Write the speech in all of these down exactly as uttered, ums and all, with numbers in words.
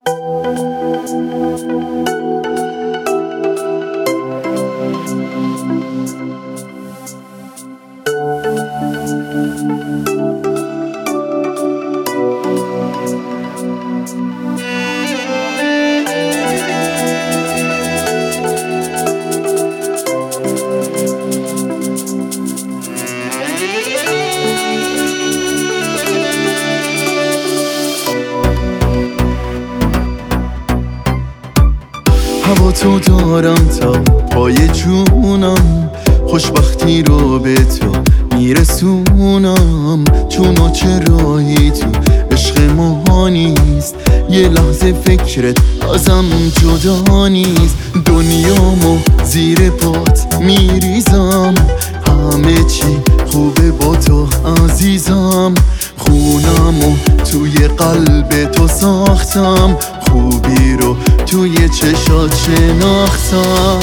هوا تو دارم تا پای جونم، خوشبختی رو به تو میرسونم. چون و چرایی تو عشق ما نیست، یه لحظه فکرت ازم جدا نیست. دنیامو زیر پات میریزم، همه چی خوبه با تو عزیزم. خونمو توی قلب تو ساختم، خوبی رو توی چشات شناختم.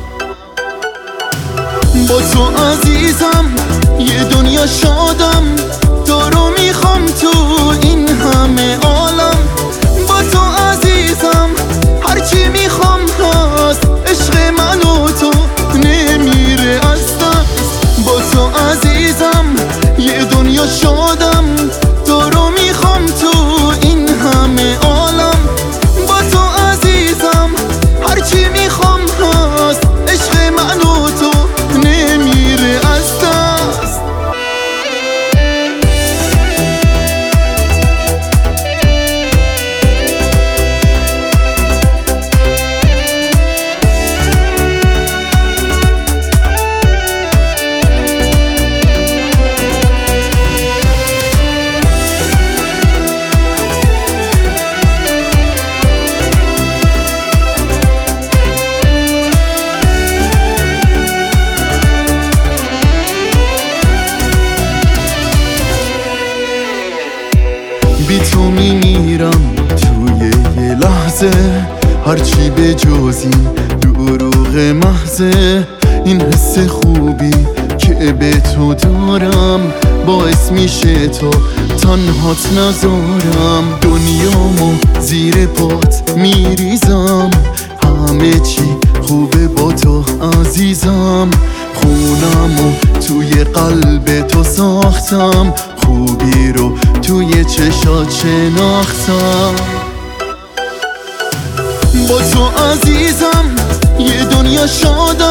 با تو عزیزم یه دنیا شادم، تو رو میخوام تو این همه عالم. با تو عزیزم هرچی میخوام هست، عشق من و تو نمیره از دست. با تو عزیزم یه دنیا شادم، تو رو میخوام تو این همه عالم. با تو عزیزم هرچی میخوام هست، عشق من و تو نمیره از دست. بی تو میمیرم توی یه لحظه، هرچی به جز این دروغ محضه. این حس خوبی که به تو دارم، باعث میشه تو تنهات نذارم. دنیامو زیر پات میریزم، همه چی خوبه با تو عزیزم. خونمو توی قلب تو ساختم، خوبی رو توی چشات شناختم. با تو عزیزم یه دنیا شادم،